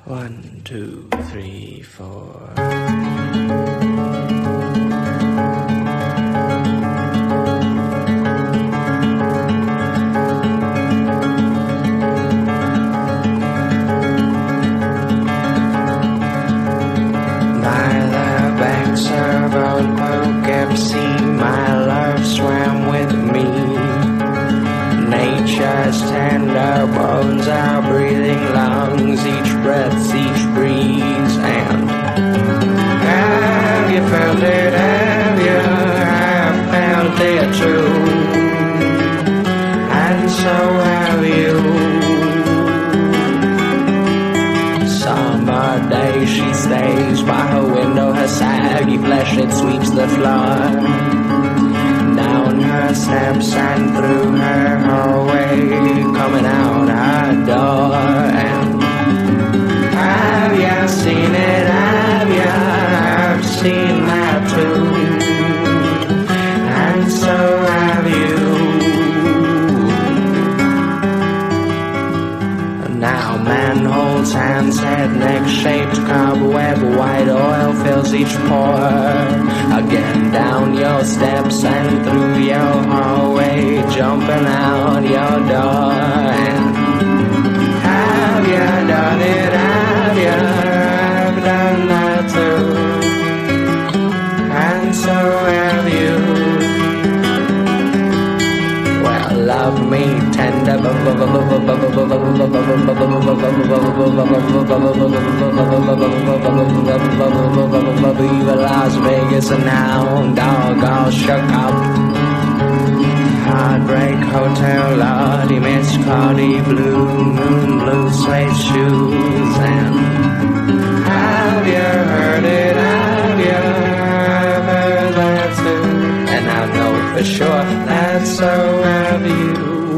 1, 2, 3, 4. My love swam with me. Nature's tender bones are breathing lungs, each breath, each breeze. And have you found it? Have you found it too? And so have you. Summer day she stays by her window, her saggy flesh it sweeps the floor. Down her steps and through her hallway, coming out her door. And have you seen it? Have you seen that too? And so have you. Now man holds hands, head, neck shaped cobweb, white oil fills each pore. Again down your steps and through your hallway, jumping out your door. And have you done it? Have you done that too? And so have you. Well, love me tender, Viva Las Vegas and hound dog all shook up. Heartbreak Hotel, Lordy, Miss Claudie, blue moon, blue suede shoes. And have you heard it? Have you heard that too? And I know for sure that so have you.